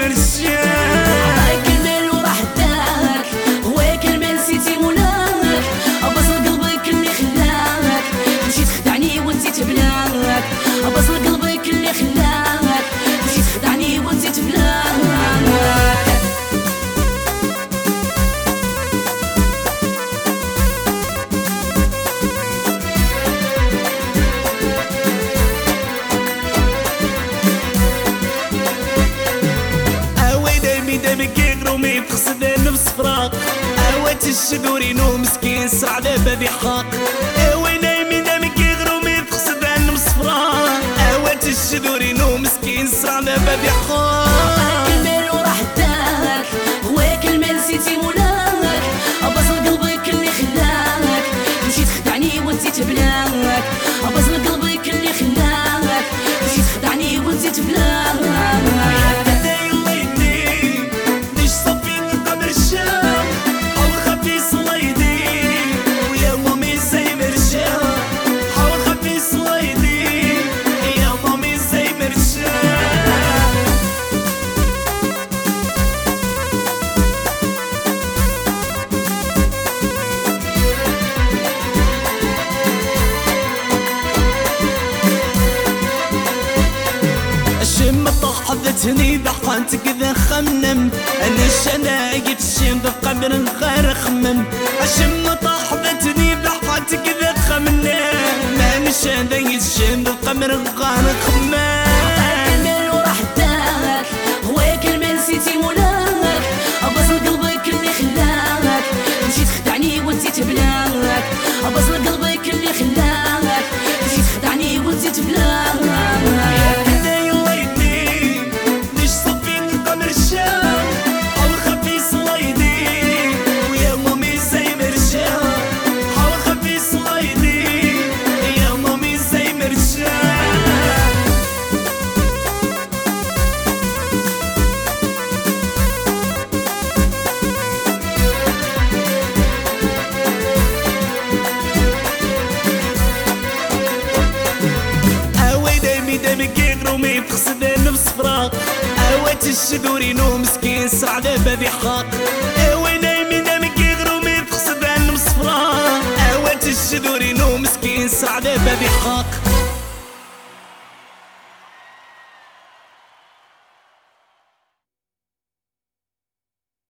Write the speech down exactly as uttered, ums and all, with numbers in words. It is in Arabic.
مرشاح. عطاك المال وراح داك، هواك المال نسيتي مولاك، أباص قلبك اللي خلاك تمشي تخدعني ونسيت بلاك، أباص قلبك اللي خلاك تمشي تخدعني ونسيت بلاك. دمك يغرمي تقصد نفس فراق، اوات الشدوري نو مسكين صعدة بذي حق. اوي نايمي دمك يغرمي تقصد نفس فراق، اوات الشدوري نو مسكين صعدة بذي حق. عطاك المال وراح داك، هواك المال نسيتي مولاك، أباص قلبك اللي خلاك تمشي تخدعني ونسيت بلاك، أباص قلبك اللي خلاك تمشي تخدعني ونسيت بلاك. حضتني ضحانت كذا خمنم، انا الشنايد الشم بقبر غير خمم. الشم طاحبتني ضحانت كذا خمنم، انا الشنايد الشم بقبر غير خمم. عطاك المال وراح داك، هواك المال نسيتي مولاك، أباص قلبك اللي خلاك تمشي تخدعني ونسيت بلاك، أباص قلبك اللي خلاك تمشي تخدعني ونسيت بلاك. دمك يغرمي تقصد نفس فراق، اوات الشدوري نو مسكين صعدة بذي حق. اوي نايمي دمك يغرمي تقصد نفس فراق، اوات الشدوري نو مسكين صعدة بذي حق.